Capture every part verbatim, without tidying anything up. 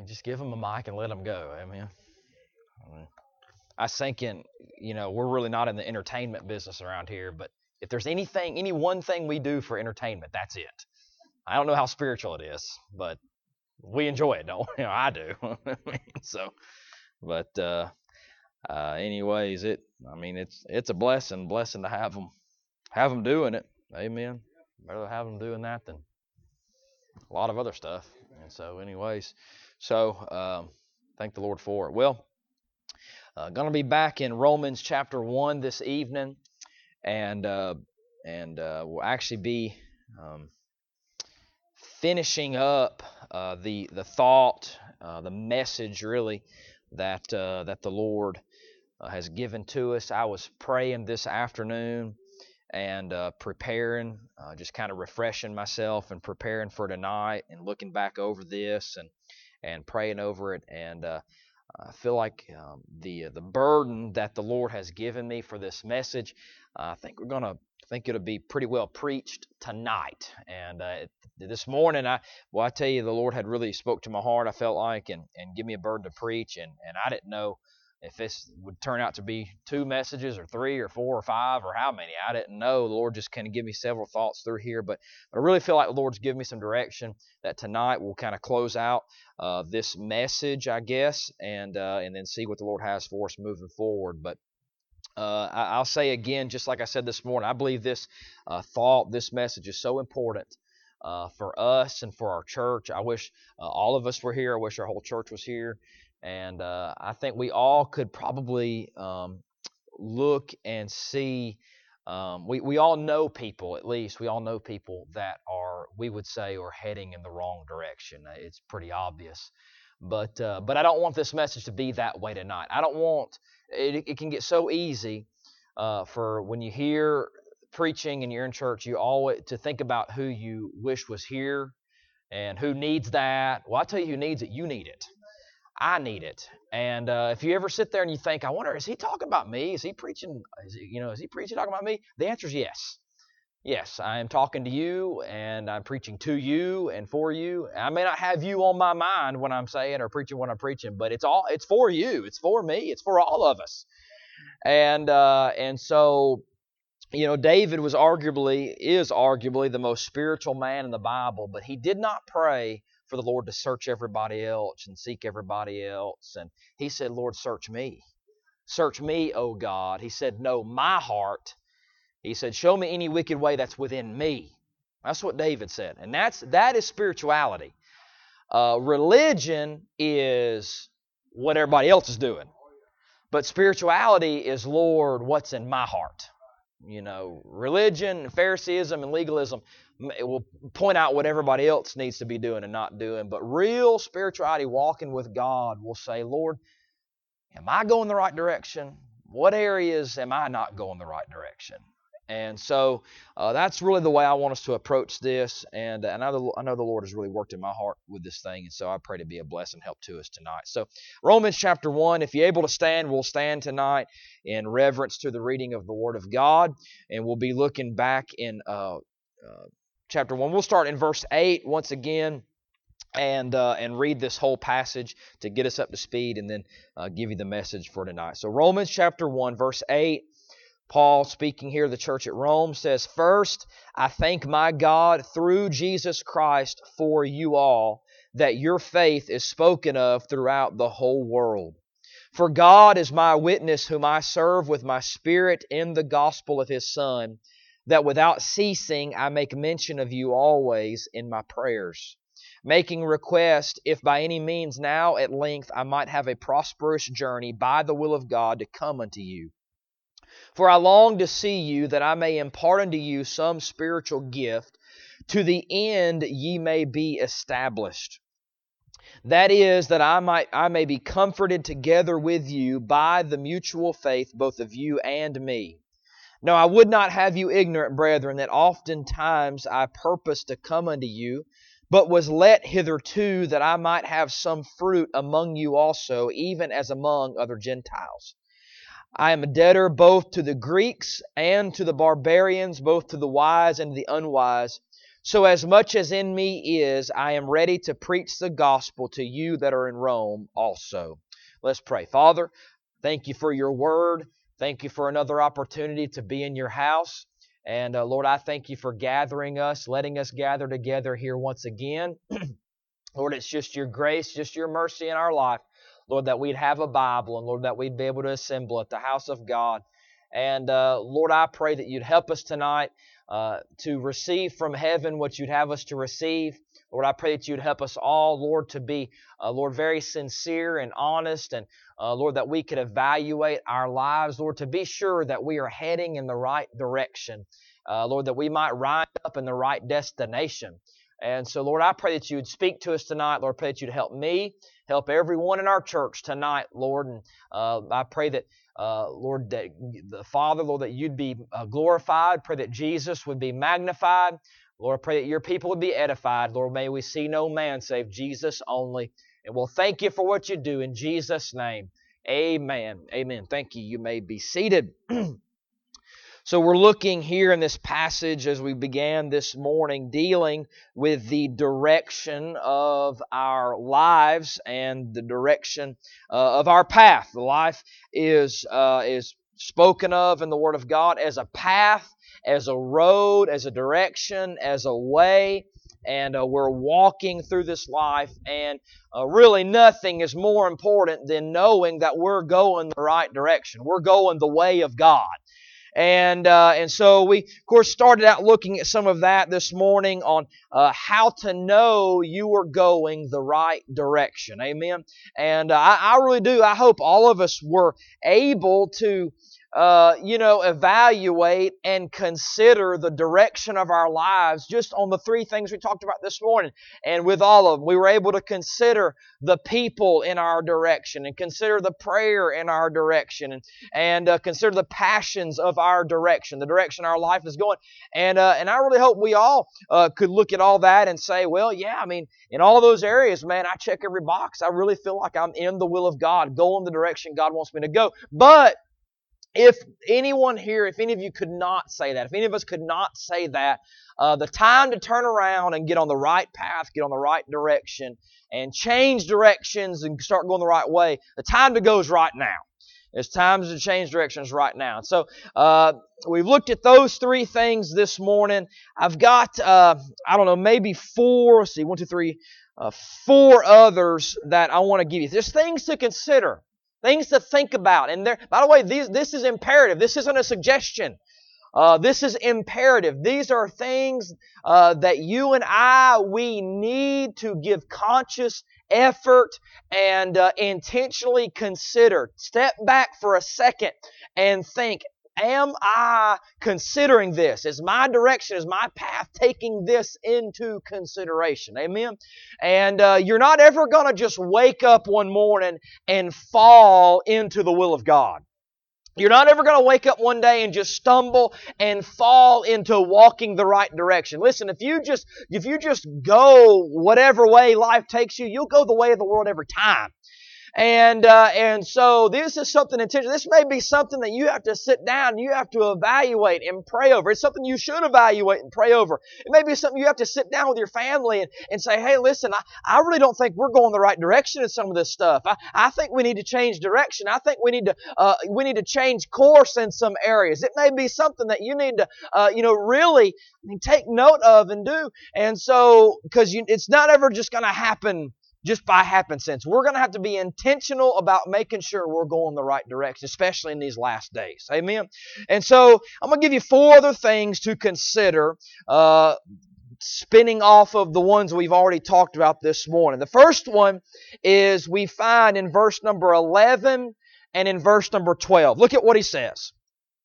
mean, just give them a mic and let them go. Amen. I mean, I was thinking, you know, we're really not in the entertainment business around here, but if there's anything, any one thing we do for entertainment, that's it. I don't know how spiritual it is, but we enjoy it, don't we? You know, I do. so, but uh, uh, anyways, it. I mean, it's it's a blessing, blessing to have them, have them doing it. Amen. Better have them doing that than a lot of other stuff. And so, anyways, so um, thank the Lord for it. Well, uh, going to be back in Romans chapter one this evening, and uh, and uh, we'll actually be um, finishing up uh, the the thought, uh, the message, really that uh, that the Lord uh, has given to us. I was praying this afternoon and uh, preparing, uh, just kind of refreshing myself and preparing for tonight and looking back over this and and praying over it. And uh, I feel like um, the the burden that the Lord has given me for this message, uh, I think we're gonna I think it'll be pretty well preached tonight. And uh, this morning, I well, I tell you, the Lord had really spoke to my heart. I felt like and and give me a burden to preach, and and I didn't know if this would turn out to be two messages or three or four or five or how many. I didn't know. The Lord just kind of give me several thoughts through here. But, but I really feel like the Lord's given me some direction that tonight we'll kind of close out uh, this message, I guess, and uh, and then see what the Lord has for us moving forward. But uh, I, I'll say again, just like I said this morning, I believe this uh, thought, this message is so important uh, for us and for our church. I wish uh, all of us were here. I wish our whole church was here. And uh, I think we all could probably um, look and see, um, we, we all know people, at least, we all know people that are, we would say, are heading in the wrong direction. It's pretty obvious. But uh, but I don't want this message to be that way tonight. I don't want, it, it can get so easy uh, for when you hear preaching and you're in church, you always, to think about who you wish was here and who needs that. Well, I tell you who needs it, you need it. I need it. And uh, if you ever sit there and you think, I wonder, is he talking about me? Is he preaching? Is he, you know, is he preaching talking about me? The answer is yes. Yes, I am talking to you, and I'm preaching to you and for you. I may not have you on my mind when I'm saying or preaching when I'm preaching, but it's all it's for you. It's for me. It's for all of us. And uh, and so, you know, David was arguably is arguably the most spiritual man in the Bible, but he did not pray for the Lord to search everybody else and seek everybody else. And he said, Lord, search me. Search me, O God. He said, know my heart. He said, show me any wicked way that's within me. That's what David said. And that's that is spirituality. Uh, religion is what everybody else is doing. But spirituality is, Lord, what's in my heart? You know, religion, Phariseeism, and legalism, it will point out what everybody else needs to be doing and not doing. But real spirituality, walking with God, will say, Lord, am I going the right direction? What areas am I not going the right direction? And so uh, that's really the way I want us to approach this. And, and I, know the, I know the Lord has really worked in my heart with this thing. And so I pray to be a blessing and help to us tonight. So Romans chapter one, if you're able to stand, we'll stand tonight in reverence to the reading of the Word of God. And we'll be looking back in uh, uh, chapter one. We'll start in verse eight once again. And uh, and read this whole passage to get us up to speed and then uh, give you the message for tonight. So Romans chapter one, verse eight, Paul, speaking here to the church at Rome, says, First, I thank my God through Jesus Christ for you all, that your faith is spoken of throughout the whole world. For God is my witness, whom I serve with my spirit in the gospel of His Son, that without ceasing I make mention of you always in my prayers, making request, if by any means now at length I might have a prosperous journey by the will of God to come unto you. For I long to see you, that I may impart unto you some spiritual gift, to the end ye may be established. That is, that I might I may be comforted together with you by the mutual faith, both of you and me. Now I would not have you ignorant, brethren, that oftentimes I purposed to come unto you, but was let hitherto that I might have some fruit among you also, even as among other Gentiles. I am a debtor both to the Greeks and to the barbarians, both to the wise and to the unwise. So as much as in me is, I am ready to preach the gospel to you that are in Rome also. Let's pray. Father, thank you for your word. Thank you for another opportunity to be in your house. And uh, Lord, I thank you for gathering us, letting us gather together here once again. Lord, it's just your grace, just your mercy in our life. Lord, that we'd have a Bible, and Lord, that we'd be able to assemble at the house of God. And uh, Lord, I pray that you'd help us tonight uh, to receive from heaven what you'd have us to receive. Lord, I pray that you'd help us all, Lord, to be, uh, Lord, very sincere and honest, and uh, Lord, that we could evaluate our lives, Lord, to be sure that we are heading in the right direction. Uh, Lord, that we might rise up in the right destination. And so, Lord, I pray that you would speak to us tonight. Lord, I pray that you'd help me, help everyone in our church tonight, Lord. And uh, I pray that, uh, Lord, that the Father, Lord, that you'd be uh, glorified. Pray that Jesus would be magnified. Lord, I pray that your people would be edified. Lord, may we see no man save Jesus only. And we'll thank you for what you do in Jesus' name. Amen. Amen. Thank you. You may be seated. So we're looking here in this passage as we began this morning, dealing with the direction of our lives and the direction uh, of our path. The life is uh, is spoken of in the Word of God as a path, as a road, as a direction, as a way. And uh, we're walking through this life, and uh, really nothing is more important than knowing that we're going the right direction. We're going the way of God. And uh, and so we, of course, started out looking at some of that this morning on uh, how to know you are going the right direction. Amen. And uh, I, I really do. I hope all of us were able to, uh, you know, evaluate and consider the direction of our lives just on the three things we talked about this morning. And with all of them, we were able to consider the people in our direction, and consider the prayer in our direction, and and uh, consider the passions of our direction, the direction our life is going. And uh, and I really hope we all uh, could look at all that and say, well, yeah, I mean, in all those areas, man, I check every box. I really feel like I'm in the will of God, going the direction God wants me to go. But if anyone here, if any of you could not say that, if any of us could not say that, uh, the time to turn around and get on the right path, get on the right direction, and change directions and start going the right way, the time to go is right now. It's time to change directions right now. So uh, we've looked at those three things this morning. I've got, uh, I don't know, maybe four, let's see, one, two, three, uh, four others that I want to give you. There's things to consider. Things to think about. And there, by the way, these, this is imperative. This isn't a suggestion. Uh, this is imperative. These are things uh, that you and I, we need to give conscious effort and uh, intentionally consider. Step back for a second and think, am I considering this? Is my direction, is my path taking this into consideration? Amen? And uh, you're not ever going to just wake up one morning and fall into the will of God. You're not ever going to wake up one day and just stumble and fall into walking the right direction. Listen, if you just if you just go whatever way life takes you, you'll go the way of the world every time. And uh, and so this is something intentional. This may be something that you have to sit down and you have to evaluate and pray over. It's something you should evaluate and pray over. It may be something you have to sit down with your family and, and say, hey, listen, I, I really don't think we're going the right direction in some of this stuff. I, I think we need to change direction. I think we need to uh, we need to change course in some areas. It may be something that you need to uh, you know really take note of and do. And so, because it's not ever just going to happen just by happenstance. We're going to have to be intentional about making sure we're going the right direction, especially in these last days. Amen? And so I'm going to give you four other things to consider, uh, spinning off of the ones we've already talked about this morning. The first one is we find in verse number eleven and in verse number twelve. Look at what he says.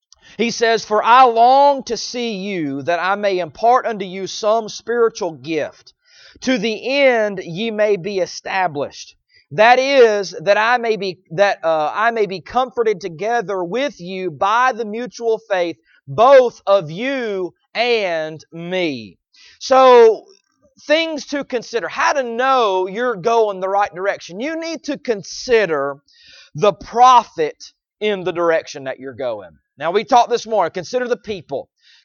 He says, "For I long to see you, that I may impart unto you some spiritual gift, to the end ye may be established. That is, that I may be that uh, I may be comforted together with you by the mutual faith, both of you and me." So, things to consider. How to know you're going the right direction. You need to consider the profit in the direction that you're going. Now, we talked this morning. Consider the people.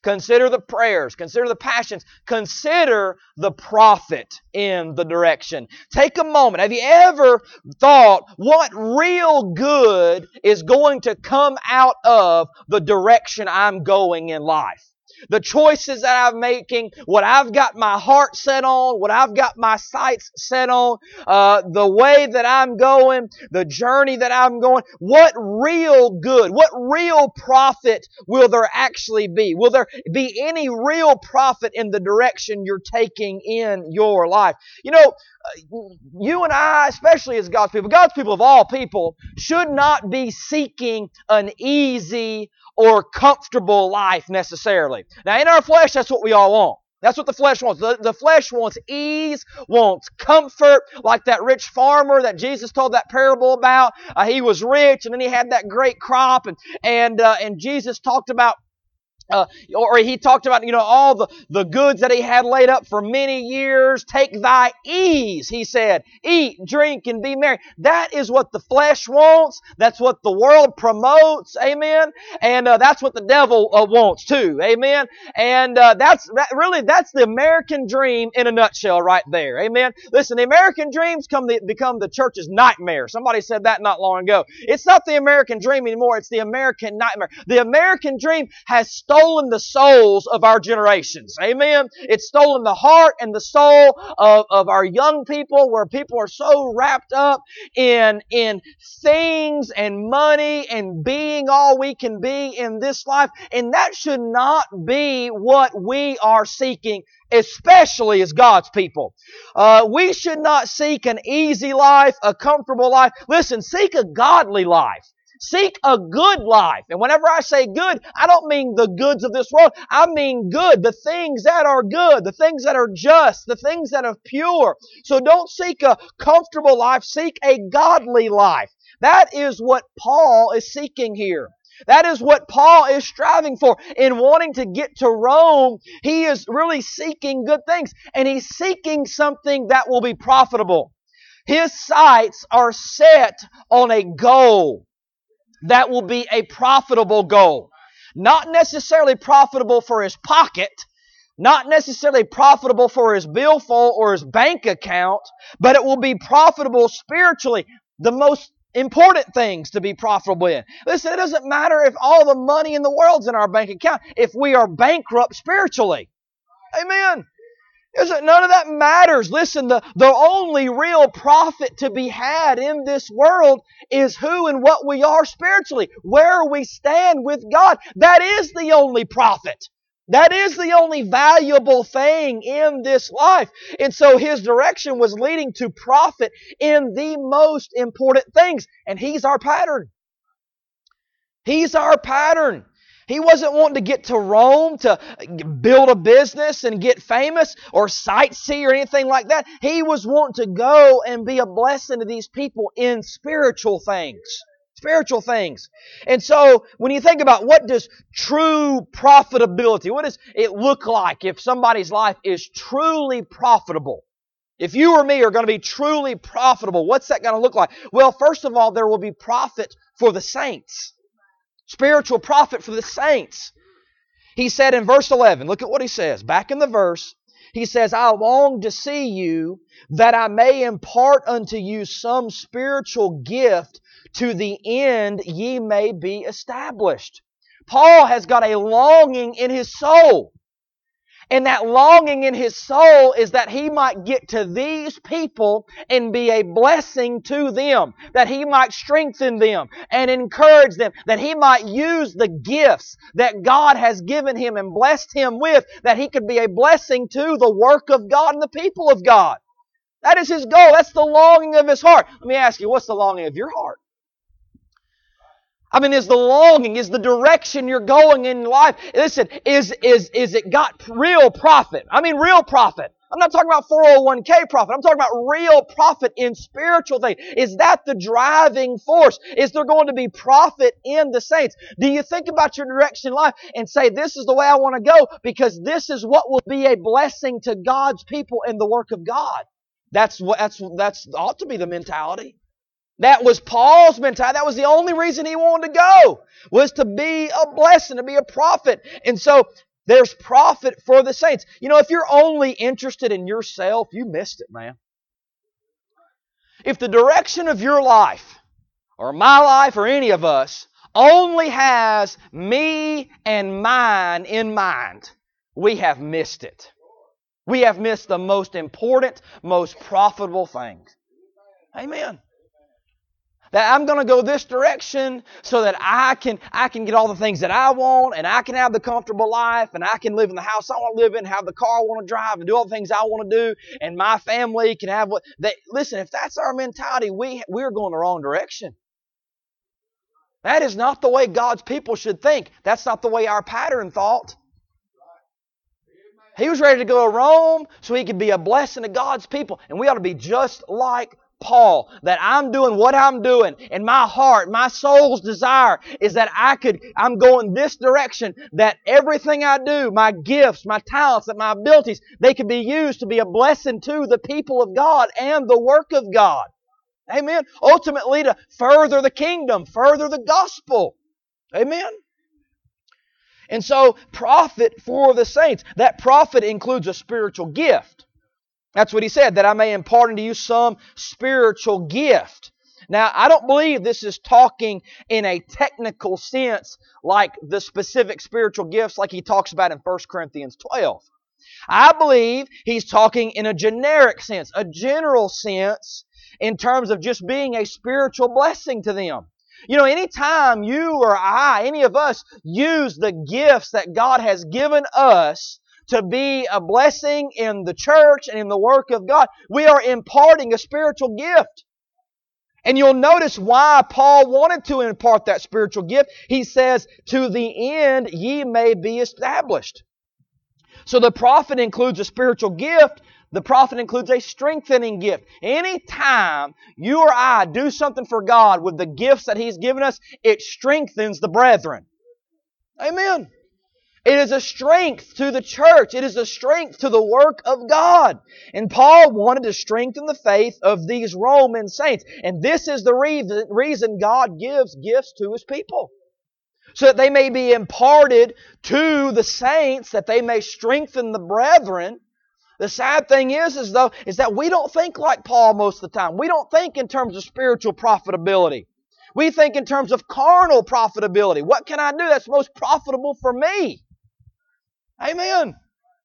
Consider the prayers. Consider the passions. Consider the profit in the direction. Take a moment. Have you ever thought what real good is going to come out of the direction I'm going in life? The choices that I'm making, what I've got my heart set on, what I've got my sights set on, uh, the way that I'm going, the journey that I'm going, what real good, what real profit will there actually be? Will there be any real profit in the direction you're taking in your life? You know, you and I, especially as God's people, God's people of all people, should not be seeking an easy or comfortable life necessarily. Now, in our flesh, that's what we all want. That's what the flesh wants. The, the flesh wants ease, wants comfort, like that rich farmer that Jesus told that parable about. Uh, he was rich, and then he had that great crop, and and uh, and Jesus talked about Uh, or he talked about, you know, all the, the goods that he had laid up for many years. Take thy ease, he said. Eat, drink, and be merry. That is what the flesh wants. That's what the world promotes. Amen. And uh, that's what the devil uh, wants too. Amen. And uh, that's that, really, that's the American dream in a nutshell right there. Amen. Listen, the American dreams come the, become the church's nightmare. Somebody said that not long ago. It's not the American dream anymore. It's the American nightmare. The American dream has stolen the souls of our generations. Amen. It's stolen the heart and the soul of, of our young people, where people are so wrapped up in, in things and money and being all we can be in this life. And that should not be what we are seeking, especially as God's people. Uh, we should not seek an easy life, a comfortable life. Listen, seek a godly life. Seek a good life. And whenever I say good, I don't mean the goods of this world. I mean good, the things that are good, the things that are just, the things that are pure. So don't seek a comfortable life. Seek a godly life. That is what Paul is seeking here. That is what Paul is striving for. In wanting to get to Rome, he is really seeking good things. And he's seeking something that will be profitable. His sights are set on a goal that will be a profitable goal. Not necessarily profitable for his pocket, not necessarily profitable for his billfold or his bank account, but it will be profitable spiritually. The most important things to be profitable in. Listen, it doesn't matter if all the money in the world's in our bank account if we are bankrupt spiritually. Amen. Isn't none of that matters. Listen, the, the only real profit to be had in this world is who and what we are spiritually, where we stand with God. That is the only profit. That is the only valuable thing in this life. And so his direction was leading to profit in the most important things. And he's our pattern. He's our pattern. He wasn't wanting to get to Rome to build a business and get famous or sightsee or anything like that. He was wanting to go and be a blessing to these people in spiritual things. Spiritual things. And so when you think about what does true profitability, what does it look like if somebody's life is truly profitable? If you or me are going to be truly profitable, what's that going to look like? Well, first of all, there will be profit for the saints. Spiritual profit for the saints. He said in verse eleven, look at what he says. Back in the verse, he says, I long to see you, that I may impart unto you some spiritual gift, to the end ye may be established. Paul has got a longing in his soul. And that longing in his soul is that he might get to these people and be a blessing to them. That he might strengthen them and encourage them. That he might use the gifts that God has given him and blessed him with. That he could be a blessing to the work of God and the people of God. That is his goal. That's the longing of his heart. Let me ask you, what's the longing of your heart? I mean, is the longing, is the direction you're going in life, listen, is, is, is it got real profit? I mean, real profit. I'm not talking about four oh one k profit. I'm talking about real profit in spiritual things. Is that the driving force? Is there going to be profit in the saints? Do you think about your direction in life and say, this is the way I want to go because this is what will be a blessing to God's people and the work of God? That's what, that's, that's ought to be the mentality. That was Paul's mentality. That was the only reason he wanted to go, was to be a blessing, to be a prophet. And so There's profit for the saints. You know, if you're only interested in yourself, you missed it, man. If the direction of your life, or my life, or any of us, only has me and mine in mind, we have missed it. We have missed the most important, most profitable things. Amen. That I'm going to go this direction so that I can I can get all the things that I want, and I can have the comfortable life, and I can live in the house I want to live in, have the car I want to drive, and do all the things I want to do, and my family can have what they listen, if that's our mentality, we we're going the wrong direction. That is not the way God's people should think. That's not the way our pattern thought. He was ready to go to Rome so he could be a blessing to God's people, and we ought to be just like Paul, that I'm doing what I'm doing, and my heart, my soul's desire is that I could, I'm going this direction, that everything I do, my gifts, my talents, that my abilities, they could be used to be a blessing to the people of God and the work of God. Amen. Ultimately to further the kingdom, further the gospel. Amen. And so, profit for the saints. That profit includes a spiritual gift. That's what he said, that I may impart unto you some spiritual gift. Now, I don't believe this is talking in a technical sense like the specific spiritual gifts like he talks about in First Corinthians twelve. I believe he's talking in a generic sense, a general sense in terms of just being a spiritual blessing to them. You know, anytime you or I, any of us, use the gifts that God has given us to be a blessing in the church and in the work of God, we are imparting a spiritual gift. And you'll notice why Paul wanted to impart that spiritual gift. He says, to the end ye may be established. So the profit includes a spiritual gift. The profit includes a strengthening gift. Anytime you or I do something for God with the gifts that He's given us, it strengthens the brethren. Amen. It is a strength to the church. It is a strength to the work of God. And Paul wanted to strengthen the faith of these Roman saints. And this is the reason, reason God gives gifts to His people. So that they may be imparted to the saints, that they may strengthen the brethren. The sad thing is, is though, is that we don't think like Paul most of the time. We don't think in terms of spiritual profitability. We think in terms of carnal profitability. What can I do that's most profitable for me? Amen.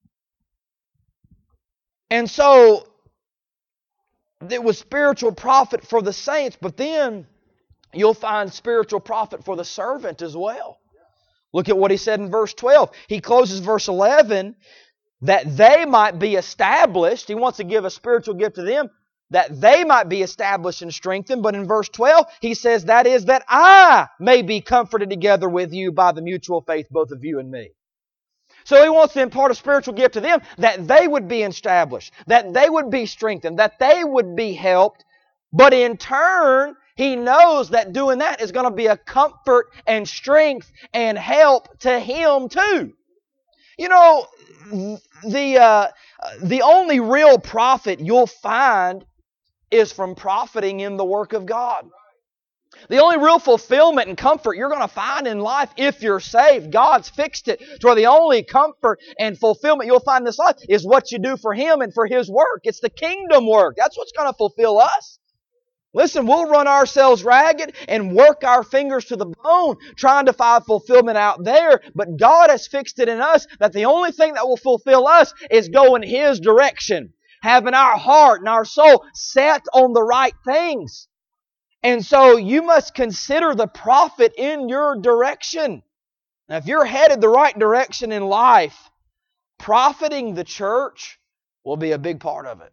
And so, it was spiritual profit for the saints, but then you'll find spiritual profit for the servant as well. Look at what he said in verse twelve. He closes verse eleven, that they might be established. He wants to give a spiritual gift to them, that they might be established and strengthened. But in verse twelve, he says, that is, that I may be comforted together with you by the mutual faith, both of you and me. So he wants to impart a spiritual gift to them, that they would be established, that they would be strengthened, that they would be helped. But in turn, he knows that doing that is going to be a comfort and strength and help to him too. You know, the uh, the only real profit you'll find is from profiting in the work of God. The only real fulfillment and comfort you're going to find in life if you're saved, God's fixed it to where the only comfort and fulfillment you'll find in this life is what you do for Him and for His work. It's the kingdom work. That's what's going to fulfill us. Listen, we'll run ourselves ragged and work our fingers to the bone trying to find fulfillment out there, but God has fixed it in us that the only thing that will fulfill us is going His direction, having our heart and our soul set on the right things. And so you must consider the profit in your direction. Now, if you're headed the right direction in life, profiting the church will be a big part of it.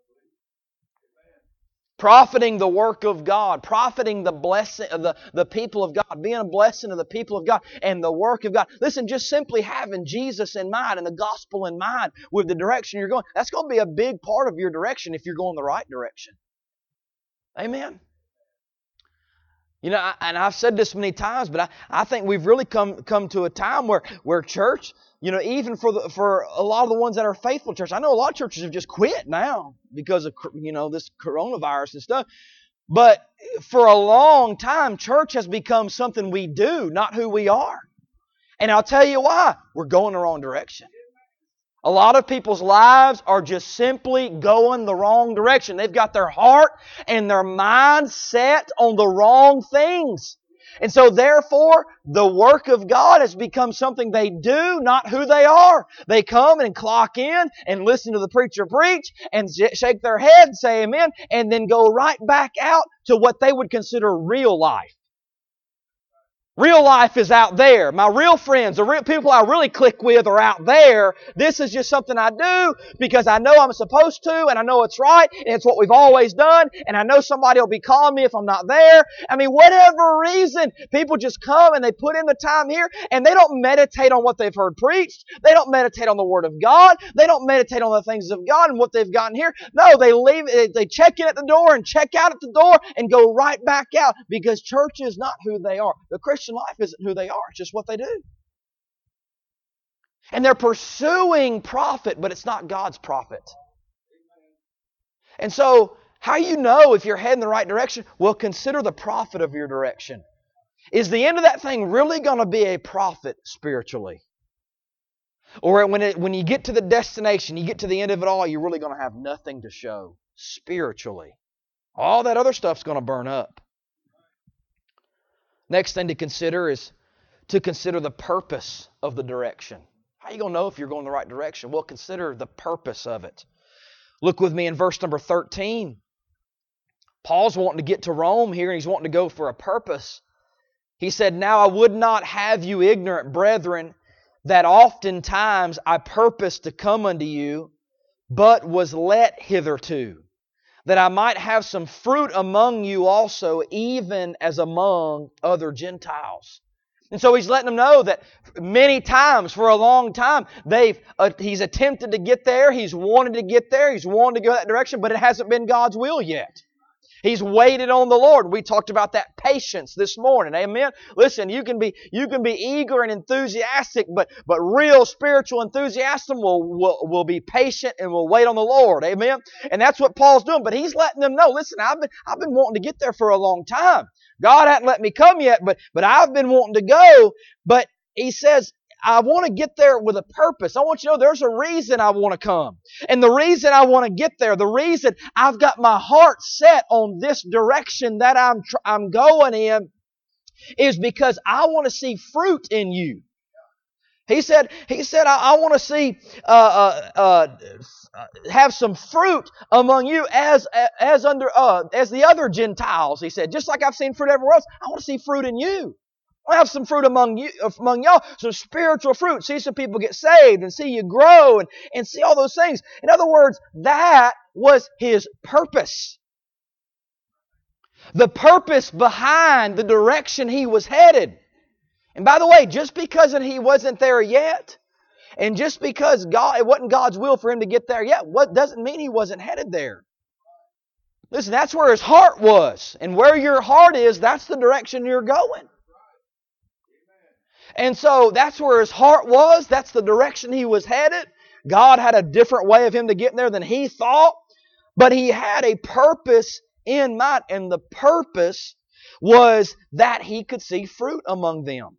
Profiting the work of God, profiting the blessing of the, the people of God, being a blessing to the people of God and the work of God. Listen, just simply having Jesus in mind and the gospel in mind with the direction you're going, that's going to be a big part of your direction if you're going the right direction. Amen. You know, I, and I've said this many times, but I, I think we've really come come to a time where, where church, you know, even for the for a lot of the ones that are faithful church, I know a lot of churches have just quit now because of, you know, this coronavirus and stuff. But for a long time, church has become something we do, not who we are. And I'll tell you why. We're going the wrong direction. A lot of people's lives are just simply going the wrong direction. They've got their heart and their mind set on the wrong things. And so therefore, the work of God has become something they do, not who they are. They come and clock in and listen to the preacher preach and shake their head and say amen, and then go right back out to what they would consider real life. Real life is out there. My real friends, the real people I really click with are out there. This is just something I do because I know I'm supposed to, and I know it's right, and it's what we've always done, and I know somebody will be calling me if I'm not there. I mean, whatever reason, people just come and they put in the time here, and they don't meditate on what they've heard preached. They don't meditate on the Word of God. They don't meditate on the things of God and what they've gotten here. No, they leave, they check in at the door and check out at the door and go right back out because church is not who they are. The Christian life isn't who they are. It's just what they do. And they're pursuing profit, but it's not God's profit. And so, how you know if you're heading the right direction? Well, consider the profit of your direction. Is the end of that thing really going to be a profit spiritually? Or when it, when you get to the destination, you get to the end of it all, you're really going to have nothing to show spiritually. All that other stuff's going to burn up. Next thing to consider is to consider the purpose of the direction. How are you going to know if you're going the right direction? Well, consider the purpose of it. Look with me in verse number thirteen. Paul's wanting to get to Rome here, and he's wanting to go for a purpose. He said, "Now I would not have you ignorant, brethren, that oftentimes I purposed to come unto you, but was let hitherto, that I might have some fruit among you also, even as among other Gentiles." And so he's letting them know that many times, for a long time, they've uh, he's attempted to get there, he's wanted to get there, he's wanted to go that direction, but it hasn't been God's will yet. He's waited on the Lord. We talked about that patience this morning. Amen. Listen, you can be you can be eager and enthusiastic, but but real spiritual enthusiasm will, will will be patient and will wait on the Lord. Amen. And that's what Paul's doing. But he's letting them know, listen, I've been I've been wanting to get there for a long time. God hadn't let me come yet, but but I've been wanting to go. But he says, I want to get there with a purpose. I want you to know there's a reason I want to come. And the reason I want to get there, the reason I've got my heart set on this direction that I'm tr- I'm going in is because I want to see fruit in you. He said, he said, I, I want to see, uh, uh, uh, have some fruit among you as, as under, uh, as the other Gentiles. He said, just like I've seen fruit everywhere else, I want to see fruit in you. I have some fruit among you, among y'all, some spiritual fruit. See some people get saved and see you grow and, and see all those things. In other words, that was his purpose. The purpose behind the direction he was headed. And by the way, just because he wasn't there yet, and just because God, it wasn't God's will for him to get there yet, what doesn't mean he wasn't headed there. Listen, that's where his heart was. And where your heart is, that's the direction you're going. And so that's where his heart was. That's the direction he was headed. God had a different way of him to get there than he thought. But he had a purpose in mind. And the purpose was that he could see fruit among them.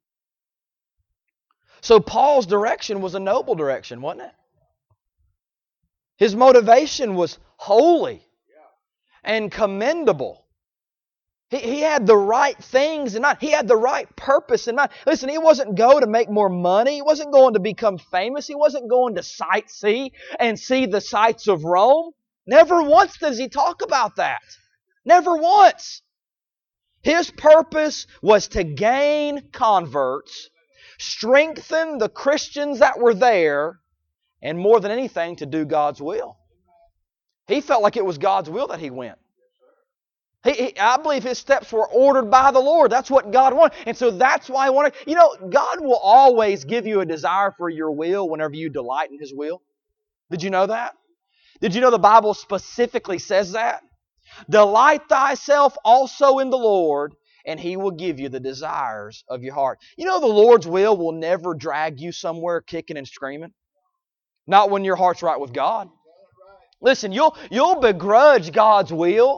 So Paul's direction was a noble direction, wasn't it? His motivation was holy and commendable. He, he had the right things in mind. He had the right purpose in mind. Listen, he wasn't going to make more money. He wasn't going to become famous. He wasn't going to sightsee and see the sights of Rome. Never once does he talk about that. Never once. His purpose was to gain converts, strengthen the Christians that were there, and more than anything, to do God's will. He felt like it was God's will that he went. He, he, I believe his steps were ordered by the Lord. That's what God wanted. And so that's why I wanted... You know, God will always give you a desire for your will whenever you delight in His will. Did you know that? Did you know the Bible specifically says that? Delight thyself also in the Lord, and He will give you the desires of your heart. You know the Lord's will will never drag you somewhere kicking and screaming. Not when your heart's right with God. Listen, you'll, you'll begrudge God's will.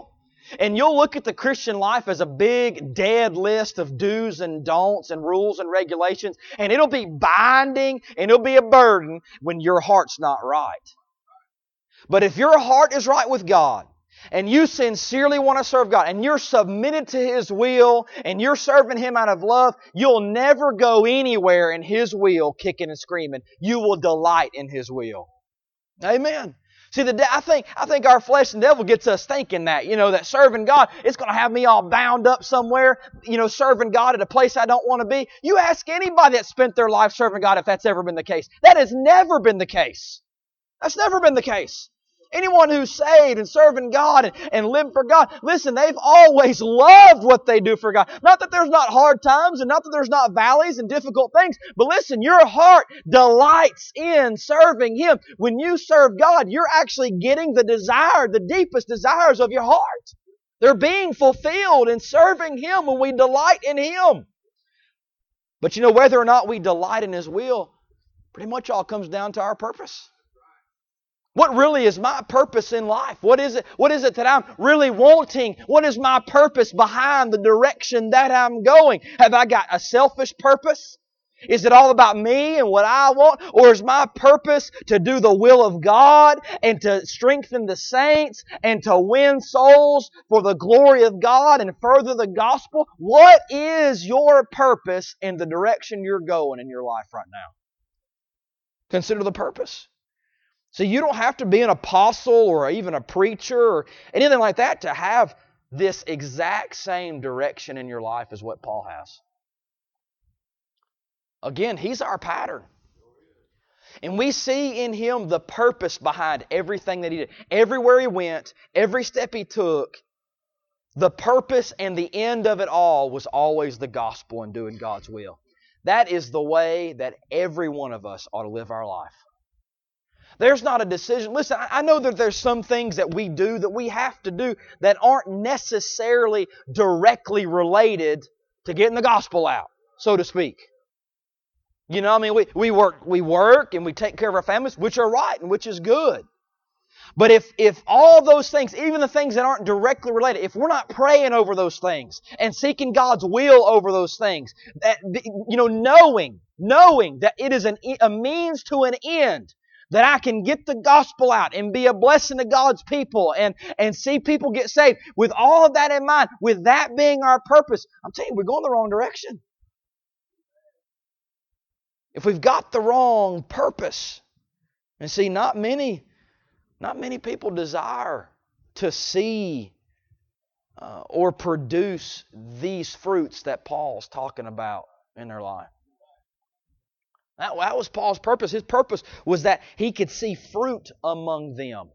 And you'll look at the Christian life as a big, dead list of do's and don'ts and rules and regulations, and it'll be binding and it'll be a burden when your heart's not right. But if your heart is right with God, and you sincerely want to serve God, and you're submitted to His will, and you're serving Him out of love, you'll never go anywhere in His will kicking and screaming. You will delight in His will. Amen. See, the I think I think our flesh and devil gets us thinking that, you know, that serving God, it's going to have me all bound up somewhere, you know, serving God at a place I don't want to be. You ask anybody that spent their life serving God if that's ever been the case. That has never been the case. That's never been the case. Anyone who's saved and serving God and, and lived for God, listen, they've always loved what they do for God. Not that there's not hard times and not that there's not valleys and difficult things, but listen, your heart delights in serving Him. When you serve God, you're actually getting the desire, the deepest desires of your heart. They're being fulfilled in serving Him when we delight in Him. But you know, whether or not we delight in His will, pretty much all comes down to our purpose. What really is my purpose in life? What is it, what is it that I'm really wanting? What is my purpose behind the direction that I'm going? Have I got a selfish purpose? Is it all about me and what I want? Or is my purpose to do the will of God and to strengthen the saints and to win souls for the glory of God and further the gospel? What is your purpose in the direction you're going in your life right now? Consider the purpose. So you don't have to be an apostle or even a preacher or anything like that to have this exact same direction in your life as what Paul has. Again, he's our pattern. And we see in him the purpose behind everything that he did. Everywhere he went, every step he took, the purpose and the end of it all was always the gospel and doing God's will. That is the way that every one of us ought to live our life. There's not a decision. Listen, I know that there's some things that we do that we have to do that aren't necessarily directly related to getting the gospel out, so to speak. You know, I mean, we, we work we work and we take care of our families, which are right and which is good. But if if all those things, even the things that aren't directly related, if we're not praying over those things and seeking God's will over those things, that, you know, knowing, knowing that it is an, a means to an end, that I can get the gospel out and be a blessing to God's people and, and see people get saved. With all of that in mind, with that being our purpose, I'm telling you, we're going the wrong direction. If we've got the wrong purpose, and see, not many, not many people desire to see uh, or produce these fruits that Paul's talking about in their life. That, that was Paul's purpose. His purpose was that he could see fruit among them.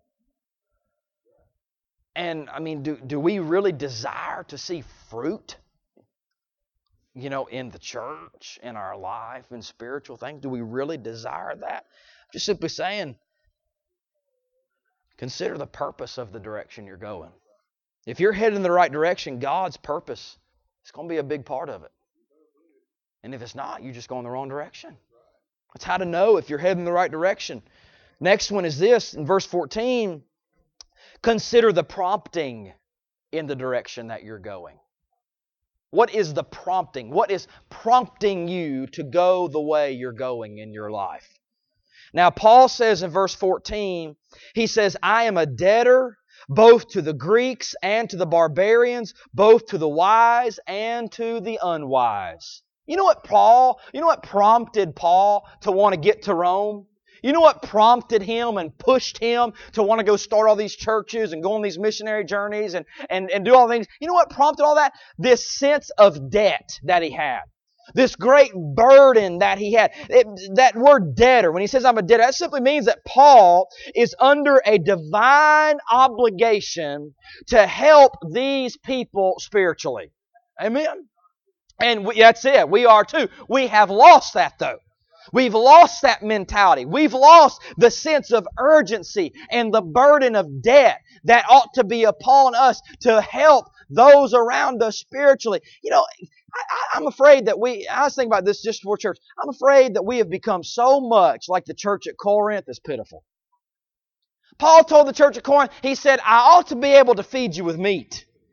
And, I mean, do, do we really desire to see fruit? You know, in the church, in our life, in spiritual things? Do we really desire that? I'm just simply saying, consider the purpose of the direction you're going. If you're heading in the right direction, God's purpose is going to be a big part of it. And if it's not, you're just going the wrong direction. That's how to know if you're heading in the right direction. Next one is this, in verse fourteen. Consider the prompting in the direction that you're going. What is the prompting? What is prompting you to go the way you're going in your life? Now, Paul says in verse fourteen, he says, I am a debtor both to the Greeks and to the barbarians, both to the wise and to the unwise. You know what Paul, you know what prompted Paul to want to get to Rome? You know what prompted him and pushed him to want to go start all these churches and go on these missionary journeys and, and, and do all things? You know what prompted all that? This sense of debt that he had. This great burden that he had. It, that word debtor, when he says I'm a debtor, that simply means that Paul is under a divine obligation to help these people spiritually. Amen? And we, that's it. We are too. We have lost that though. We've lost that mentality. We've lost the sense of urgency and the burden of debt that ought to be upon us to help those around us spiritually. You know, I, I'm afraid that we, I was thinking about this just before church, I'm afraid that we have become so much like the church at Corinth is pitiful. Paul told the church at Corinth, he said, I ought to be able to feed you with meat.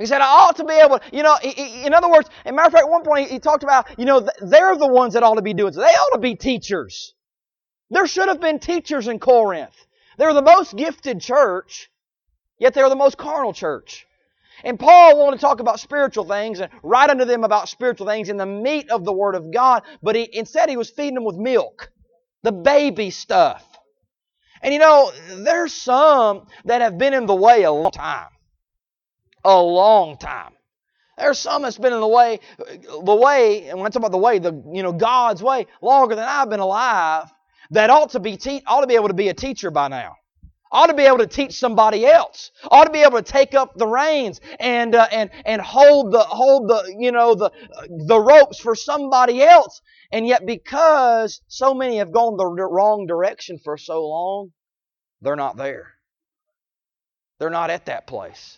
He said, I ought to be able to, you know, he, he, in other words, as a matter of fact, at one point he, he talked about, you know, they're the ones that ought to be doing so. They ought to be teachers. There should have been teachers in Corinth. They were the most gifted church, yet they were the most carnal church. And Paul wanted to talk about spiritual things and write unto them about spiritual things in the meat of the Word of God, but he, instead he was feeding them with milk, the baby stuff. And you know, there's some that have been in the way a long time. A long time. There's some that's been in the way, the way, and when I talk about the way, the you know God's way, longer than I've been alive, that ought to be te- ought to be able to be a teacher by now. Ought to be able to teach somebody else. Ought to be able to take up the reins and uh, and and hold the hold the you know the the ropes for somebody else. And yet, because so many have gone the wrong direction for so long, they're not there. They're not at that place.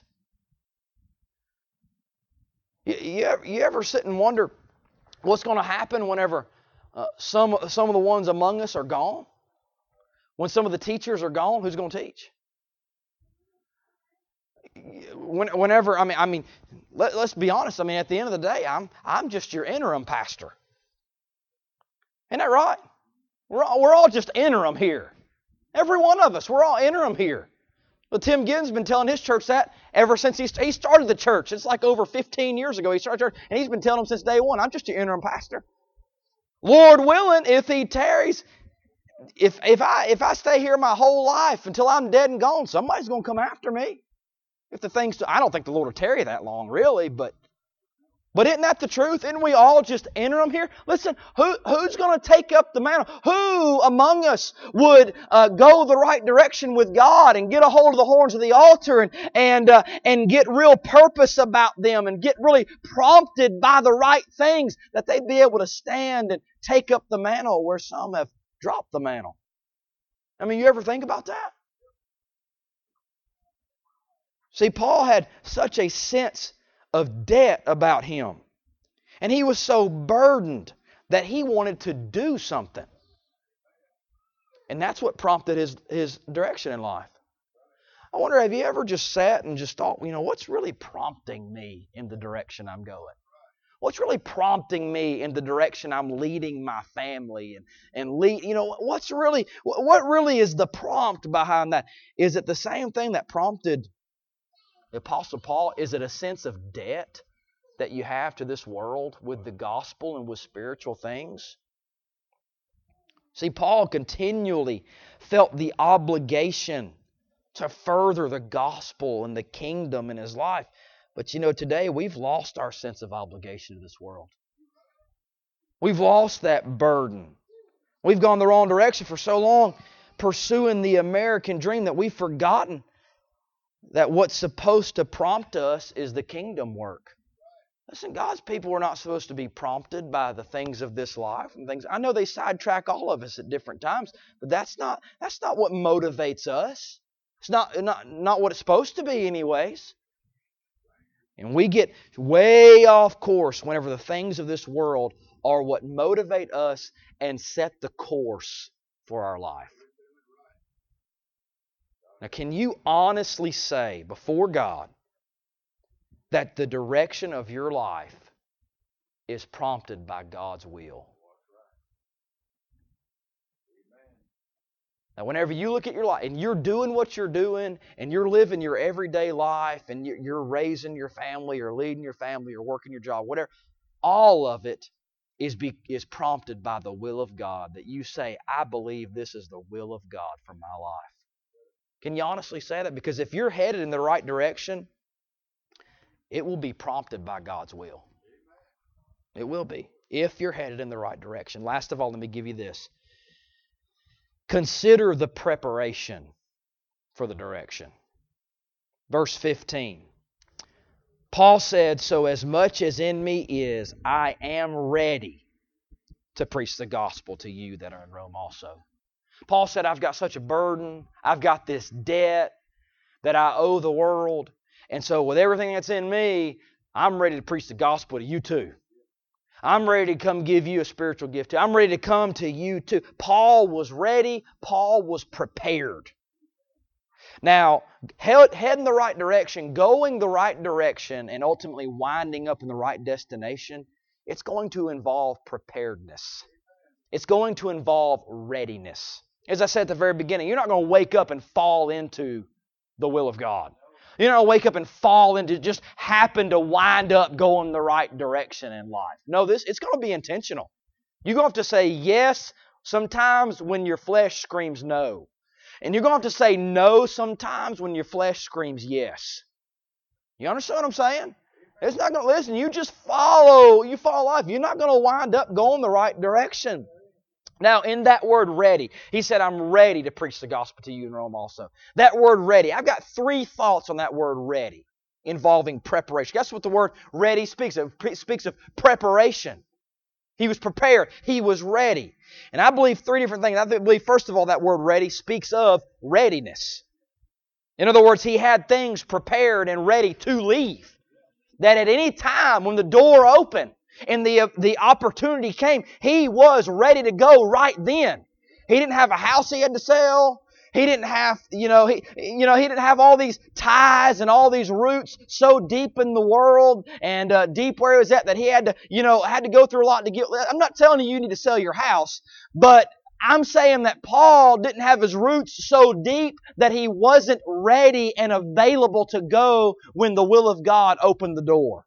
You, you, ever, you ever sit and wonder what's going to happen whenever uh, some some of the ones among us are gone? When some of the teachers are gone, who's going to teach? When, whenever, I mean, I mean, let, let's be honest. I mean, at the end of the day, I'm I'm just your interim pastor. Isn't that right? We're all, we're all just interim here. Every one of us, we're all interim here. Well, Tim Gibbons has been telling his church that ever since he, he started the church. It's like over fifteen years ago he started church, and he's been telling them since day one, I'm just your interim pastor. Lord willing, if he tarries, If if I if I stay here my whole life until I'm dead and gone, somebody's going to come after me. If the things, I don't think the Lord will tarry that long, really, but but isn't that the truth? Isn't we all just interim here? Listen, who who's going to take up the mantle? Who among us would uh, go the right direction with God and get a hold of the horns of the altar and and uh, and get real purpose about them and get really prompted by the right things that they'd be able to stand and take up the mantle where some have drop the mantle. I mean, you ever think about that? See, Paul had such a sense of debt about him. And he was so burdened that he wanted to do something. And that's what prompted his, his direction in life. I wonder, have you ever just sat and just thought, you know, what's really prompting me in the direction I'm going? What's really prompting me in the direction I'm leading my family and and lead? You know, what's really what really is the prompt behind that? Is it the same thing that prompted the Apostle Paul? Is it a sense of debt that you have to this world with the gospel and with spiritual things? See, Paul continually felt the obligation to further the gospel and the kingdom in his life. But you know, today we've lost our sense of obligation to this world. We've lost that burden. We've gone the wrong direction for so long, pursuing the American dream, that we've forgotten that what's supposed to prompt us is the kingdom work. Listen, God's people are not supposed to be prompted by the things of this life and things. I know they sidetrack all of us at different times, but that's not that's not what motivates us. It's not not not what it's supposed to be, anyways. And we get way off course whenever the things of this world are what motivate us and set the course for our life. Now, can you honestly say before God that the direction of your life is prompted by God's will? Now, whenever you look at your life and you're doing what you're doing and you're living your everyday life and you're raising your family or leading your family or working your job, whatever, all of it is be, is prompted by the will of God, that you say, I believe this is the will of God for my life. Can you honestly say that? Because if you're headed in the right direction, it will be prompted by God's will. It will be, if you're headed in the right direction. Last of all, let me give you this. Consider the preparation for the direction. Verse fifteen. Paul said, so as much as in me is, I am ready to preach the gospel to you that are in Rome also. Paul said, I've got such a burden. I've got this debt that I owe the world. And so with everything that's in me, I'm ready to preach the gospel to you too. I'm ready to come give you a spiritual gift too. I'm ready to come to you too. Paul was ready. Paul was prepared. Now, head, head in the right direction, going the right direction, and ultimately winding up in the right destination, it's going to involve preparedness. It's going to involve readiness. As I said at the very beginning, you're not going to wake up and fall into the will of God. You're not going to wake up and fall into, just happen to wind up going the right direction in life. No, this it's going to be intentional. You're going to have to say yes sometimes when your flesh screams no. And you're going to have to say no sometimes when your flesh screams yes. You understand what I'm saying? It's not going to listen. You just follow. You follow life. You're not going to wind up going the right direction. Now, in that word ready, he said, I'm ready to preach the gospel to you in Rome also. That word ready, I've got three thoughts on that word ready involving preparation. Guess what the word ready speaks of? It speaks of preparation. He was prepared. He was ready. And I believe three different things. I believe, first of all, that word ready speaks of readiness. In other words, he had things prepared and ready to leave. That at any time when the door opened and the, the opportunity came, he was ready to go right then. He didn't have a house he had to sell. He didn't have, you know, he, you know, he didn't have all these ties and all these roots so deep in the world and uh, deep where he was at that he had to, you know, had to go through a lot to get. I'm not telling you you need to sell your house, but I'm saying that Paul didn't have his roots so deep that he wasn't ready and available to go when the will of God opened the door.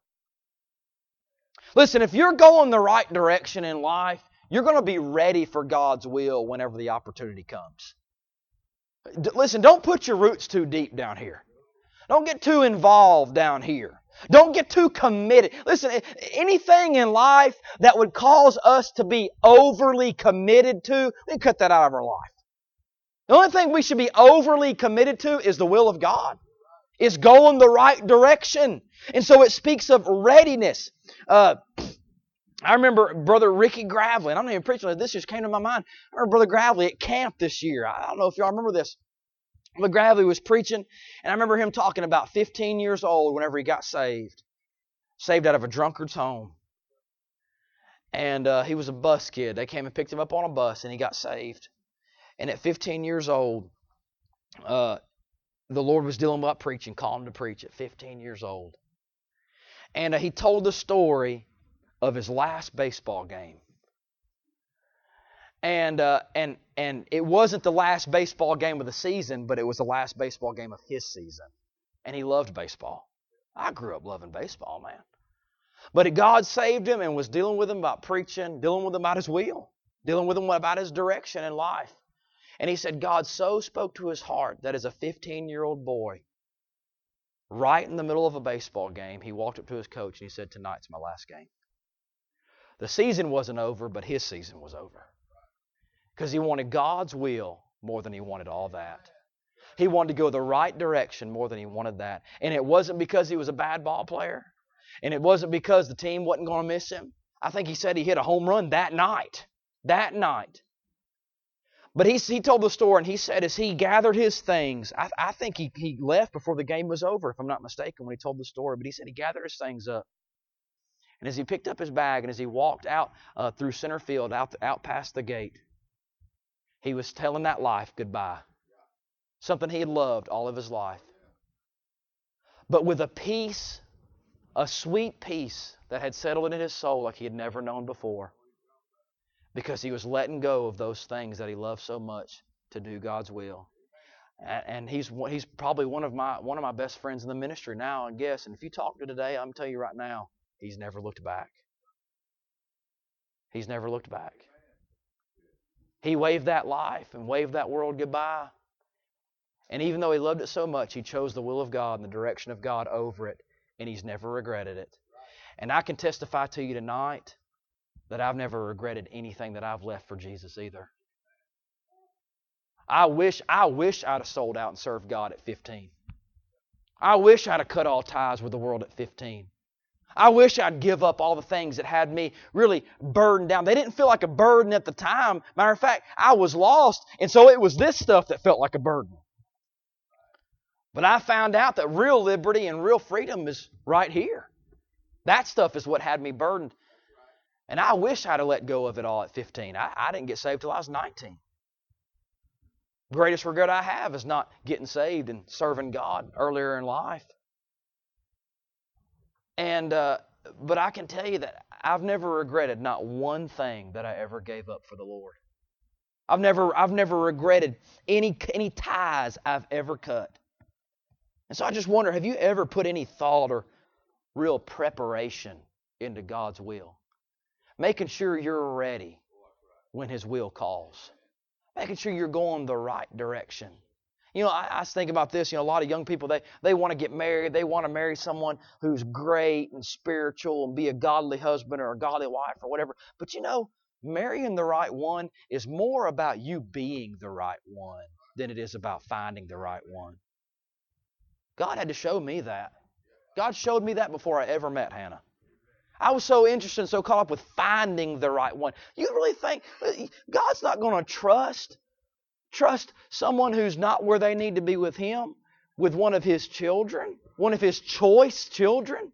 Listen, if you're going the right direction in life, you're going to be ready for God's will whenever the opportunity comes. Listen, don't put your roots too deep down here. Don't get too involved down here. Don't get too committed. Listen, anything in life that would cause us to be overly committed to, we cut that out of our life. The only thing we should be overly committed to is the will of God. It's going the right direction. And so it speaks of readiness. Uh, I remember Brother Ricky Gravely, and I'm not even preaching this, just came to my mind. I remember Brother Gravely at camp this year. I don't know if y'all remember this. Brother Gravely was preaching, and I remember him talking about fifteen years old whenever he got saved. Saved out of a drunkard's home. And uh, he was a bus kid. They came and picked him up on a bus, and he got saved. And at fifteen years old, uh, the Lord was dealing about preaching, calling him to preach at fifteen years old. And uh, he told the story of his last baseball game. And uh, and and it wasn't the last baseball game of the season, but it was the last baseball game of his season. And he loved baseball. I grew up loving baseball, man. But God saved him and was dealing with him about preaching, dealing with him about his will, dealing with him about his direction in life. And he said God so spoke to his heart that as a fifteen-year-old boy, right in the middle of a baseball game, he walked up to his coach and he said, tonight's my last game. The season wasn't over, but his season was over. Because he wanted God's will more than he wanted all that. He wanted to go the right direction more than he wanted that. And it wasn't because he was a bad ball player. And it wasn't because the team wasn't going to miss him. I think he said he hit a home run that night. That night. But he, he told the story, and he said as he gathered his things, I, I think he, he left before the game was over, if I'm not mistaken, when he told the story. But he said he gathered his things up. And as he picked up his bag and as he walked out uh, through center field, out, out past the gate, he was telling that life goodbye. Something he had loved all of his life. But with a peace, a sweet peace that had settled in his soul like he had never known before. Because he was letting go of those things that he loved so much to do God's will. And, and he's he's probably one of my one of my best friends in the ministry now, I guess. And if you talk to him today, I'm telling you right now, he's never looked back. He's never looked back. He waved that life and waved that world goodbye. And even though he loved it so much, he chose the will of God and the direction of God over it. And he's never regretted it. And I can testify to you tonight that I've never regretted anything that I've left for Jesus either. I wish, I wish I'd have sold out and served God at fifteen. I wish I'd have cut all ties with the world at fifteen. I wish I'd give up all the things that had me really burdened down. They didn't feel like a burden at the time. Matter of fact, I was lost, and so it was this stuff that felt like a burden. But I found out that real liberty and real freedom is right here. That stuff is what had me burdened. And I wish I'd have let go of it all at fifteen. I, I didn't get saved till I was nineteen. Greatest regret I have is not getting saved and serving God earlier in life. And uh, but I can tell you that I've never regretted not one thing that I ever gave up for the Lord. I've never I've never regretted any any ties I've ever cut. And so I just wonder, have you ever put any thought or real preparation into God's will? Making sure you're ready when His will calls. Making sure you're going the right direction. You know, I, I think about this. You know, a lot of young people, they, they want to get married. They want to marry someone who's great and spiritual and be a godly husband or a godly wife or whatever. But you know, marrying the right one is more about you being the right one than it is about finding the right one. God had to show me that. God showed me that before I ever met Hannah. I was so interested and so caught up with finding the right one. You really think God's not going to trust trust someone who's not where they need to be with Him, with one of His children, one of His choice children?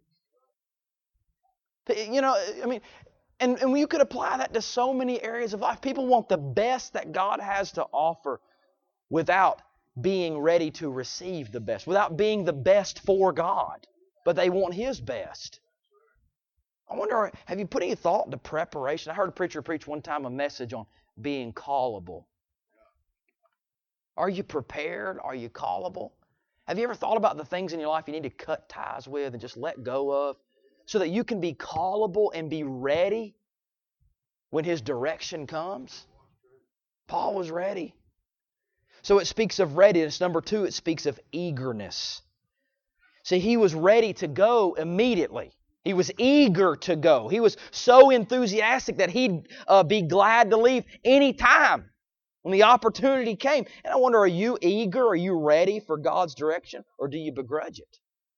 You know, I mean, and, and you could apply that to so many areas of life. People want the best that God has to offer without being ready to receive the best, without being the best for God, but they want His best. I wonder, have you put any thought into preparation? I heard a preacher preach one time a message on being callable. Are you prepared? Are you callable? Have you ever thought about the things in your life you need to cut ties with and just let go of so that you can be callable and be ready when His direction comes? Paul was ready. So it speaks of readiness. Number two, it speaks of eagerness. See, he was ready to go immediately. He was eager to go. He was so enthusiastic that he'd uh, be glad to leave any time when the opportunity came. And I wonder, are you eager? Are you ready for God's direction? Or do you begrudge it?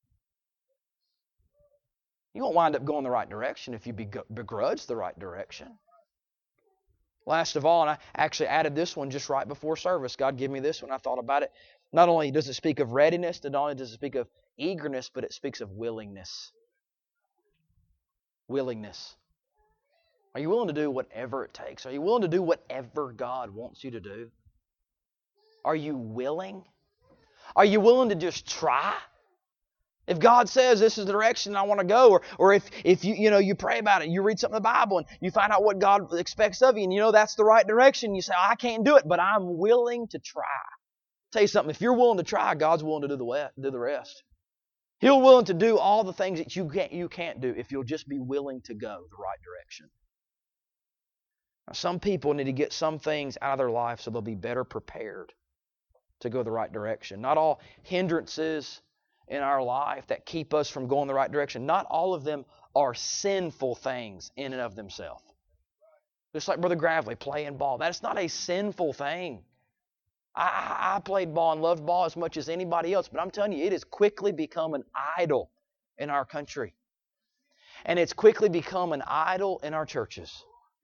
You won't wind up going the right direction if you begrudge the right direction. Last of all, and I actually added this one just right before service. God gave me this one. I thought about it. Not only does it speak of readiness, not only does it speak of eagerness, but it speaks of willingness. Willingness. Are you willing to do whatever it takes? Are you willing to do whatever God wants you to do? Are you willing? Are you willing to just try? If God says this is the direction I want to go, or or if, if you you know you pray about it, you read something in the Bible and you find out what God expects of you, and you know that's the right direction, you say, I can't do it, but I'm willing to try. I'll tell you something, if you're willing to try, God's willing to do the do the rest. He'll willing to do all the things that you can't you can't do if you'll just be willing to go the right direction. Now, some people need to get some things out of their life so they'll be better prepared to go the right direction. Not all hindrances in our life that keep us from going the right direction, not all of them are sinful things in and of themselves. Just like Brother Gravely playing ball. That's not a sinful thing. I, I played ball and loved ball as much as anybody else, but I'm telling you, it has quickly become an idol in our country. And it's quickly become an idol in our churches.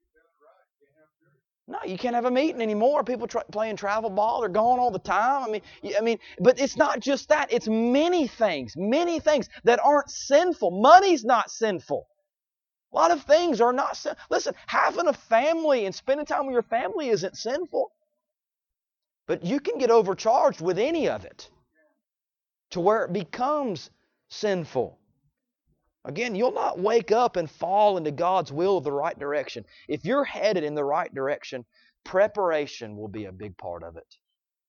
No, you can't have a meeting anymore. People tra- playing travel ball, they're gone all the time. I mean, I mean, but it's not just that. It's many things, many things that aren't sinful. Money's not sinful. A lot of things are not sinful. Listen, having a family and spending time with your family isn't sinful. But you can get overcharged with any of it to where it becomes sinful. Again, you'll not wake up and fall into God's will of the right direction. If you're headed in the right direction, preparation will be a big part of it.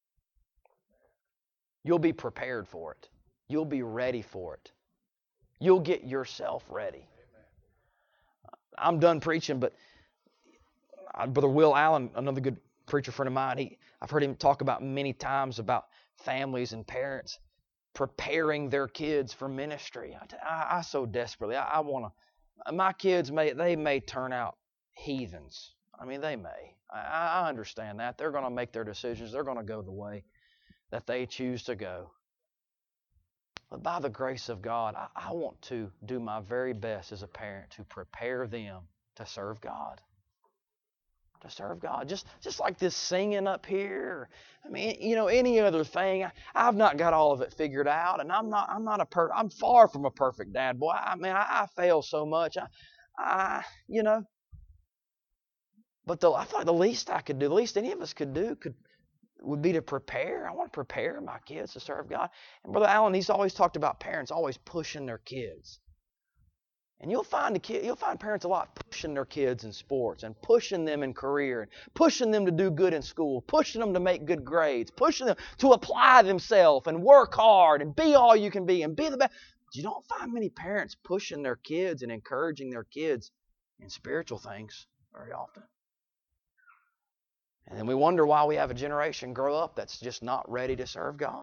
You'll be prepared for it. You'll be ready for it. You'll get yourself ready. I'm done preaching, but Brother Will Allen, another good preacher friend of mine, he, I've heard him talk about many times about families and parents preparing their kids for ministry. I, I, I so desperately, I, I want to, my kids may, they may turn out heathens. I mean, they may. I, I understand that. They're going to make their decisions. They're going to go the way that they choose to go. But by the grace of God, I, I want to do my very best as a parent to prepare them to serve God. To serve God. Just just like this singing up here. I mean, you know, any other thing. I, I've not got all of it figured out, and I'm not I'm not a per I'm far from a perfect dad, boy. I mean, I, I fail so much. I, I you know. But the, I thought the least I could do, the least any of us could do, could would be to prepare. I want to prepare my kids to serve God. And Brother Allen, he's always talked about parents always pushing their kids. And you'll find the kid, you'll find parents a lot pushing their kids in sports and pushing them in career and pushing them to do good in school, pushing them to make good grades, pushing them to apply themselves and work hard and be all you can be and be the best. But you don't find many parents pushing their kids and encouraging their kids in spiritual things very often. And then we wonder why we have a generation grow up that's just not ready to serve God.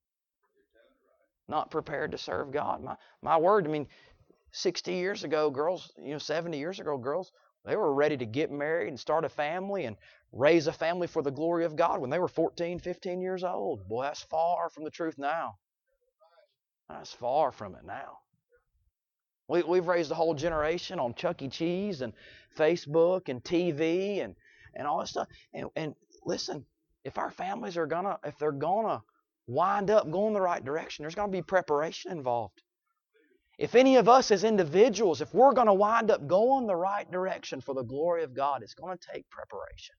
Not prepared to serve God. My my word, I mean, sixty years ago, girls, you know, seventy years ago, girls, they were ready to get married and start a family and raise a family for the glory of God when they were fourteen, fifteen years old. Boy, that's far from the truth now. That's far from it now. We, we've raised a whole generation on Chuck E. Cheese and Facebook and T V and, and all this stuff. And, and listen, if our families are gonna, if they're gonna wind up going the right direction, there's gonna be preparation involved. If any of us as individuals, if we're going to wind up going the right direction for the glory of God, it's going to take preparation.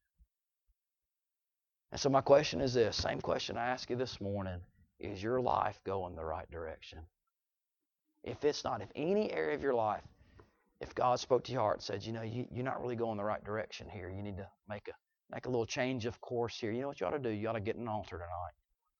And so my question is this, same question I asked you this morning, is your life going the right direction? If it's not, if any area of your life, if God spoke to your heart and said, you know, you, you're not really going the right direction here, you need to make a, make a little change of course here, you know what you ought to do? You ought to get an altar tonight.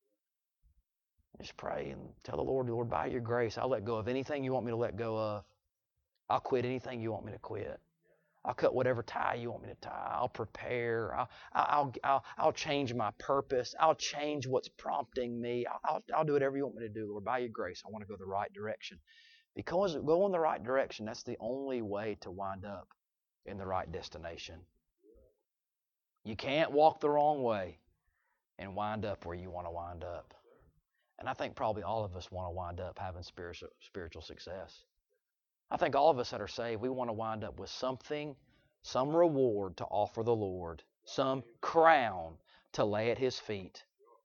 Just pray and tell the Lord, Lord, by your grace, I'll let go of anything you want me to let go of. I'll quit anything you want me to quit. I'll cut whatever tie you want me to tie. I'll prepare. I'll, I'll, I'll, I'll change my purpose. I'll change what's prompting me. I'll, I'll do whatever you want me to do, Lord. By your grace, I want to go the right direction. Because going the right direction, that's the only way to wind up in the right destination. You can't walk the wrong way and wind up where you want to wind up. And I think probably all of us want to wind up having spiritual spiritual success. I think all of us that are saved, we want to wind up with something, some reward to offer the Lord, some crown to lay at His feet.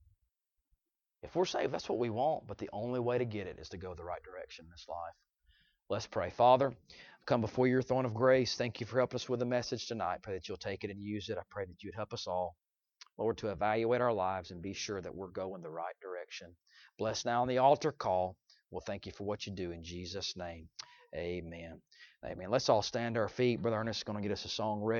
If we're saved, that's what we want, but the only way to get it is to go the right direction in this life. Let's pray. Father, I come before your throne of grace. Thank you for helping us with the message tonight. I pray that you'll take it and use it. I pray that you'd help us all, Lord, to evaluate our lives and be sure that we're going the right direction. Bless now on the altar call. Well, thank you for what you do in Jesus' name. Amen. Amen. Let's all stand to our feet. Brother Ernest is going to get us a song ready.